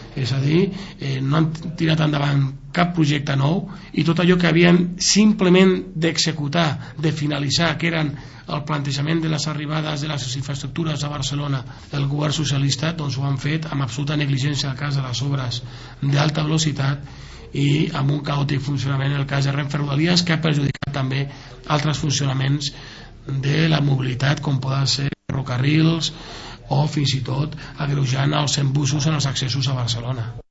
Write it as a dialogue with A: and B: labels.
A: és a dir, no han tirat endavant cap projecte nou, i tot allò que havien simplement d'executar, de finalitzar, que eren el plantejament de les arribades de les infraestructures a Barcelona, el govern socialista, doncs ho han fet amb absoluta negligència al cas de les obres d'alta velocitat i amb un caòtic funcionament en el cas de Renfe Rodalies, que ha perjudicat també altres funcionaments de la mobilitat, com poden ser ferrocarrils o fins i tot agreujant els embussos en els accessos a Barcelona.